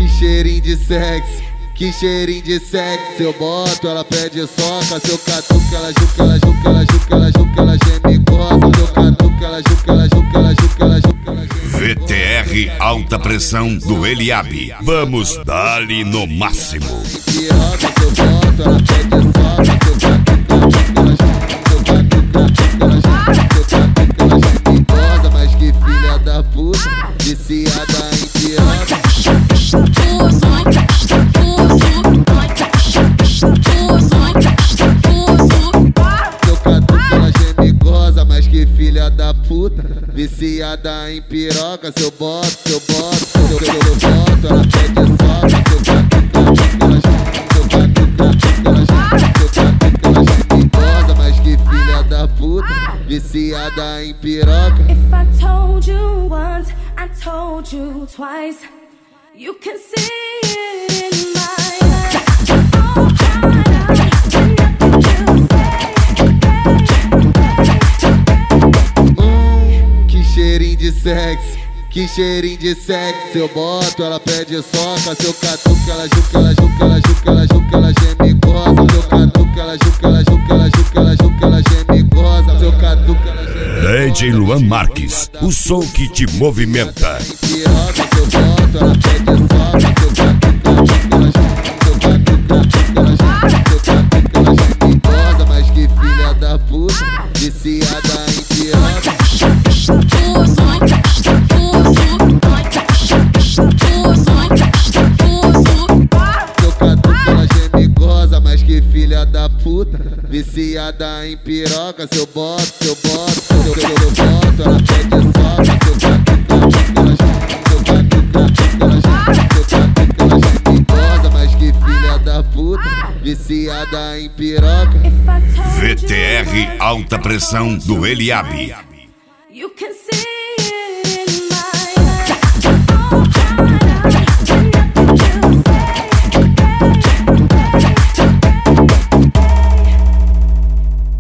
Que cheirinho de sexo, que cheirinho de sexo. Eu boto, ela pede soca. Se eu catuco, ela juca, ela juca, ela juca, ela juca, ela geme e goza. Se eu catuco, ela juca, ela juca, ela juca, ela juca, ela geme. VTR Alta Pressão do Eliabe. Vamos dar-lhe no máximo. Piroca, se eu boto, ela pede soca. Se eu catuco, ela geme e goza. Mas que filha da puta, viciada em piroca. Mas que filha da puta, viciada em piroca. Se eu boto, se eu boto, se eu boto, ela pede soca. Se eu catuco, ela geme goza. Mas que filha da puta, viciada em piroca. If I told you once, I told you twice. You can see it in my eyes. Que cheirinho de sexo, que cheirinho de sexo. Eu boto, ela pede soca. Se eu catuco, ela juca, ela juca, ela juca, ela juca, ela geme e goza. Se eu catuco, ela juca, ela juca, ela juca, ela juca, ela geme e goza. Se eu catuco, ela geme. DJ Luan Marques, o som que te movimenta. Piroca, se eu boto, ela pede soca. Se eu catuco, ela juca, ela juca, ela geme e goza. Mas que filha da puta, viciada em piroca. Mas que filha da puta, viciada em piroca. Se eu boto, se eu boto, se eu boto, ela pede soca. Se eu catuco, ela geme e goza. Mas que filha da puta, viciada em piroca. VTR Alta Pressão do Eliabe. You can see it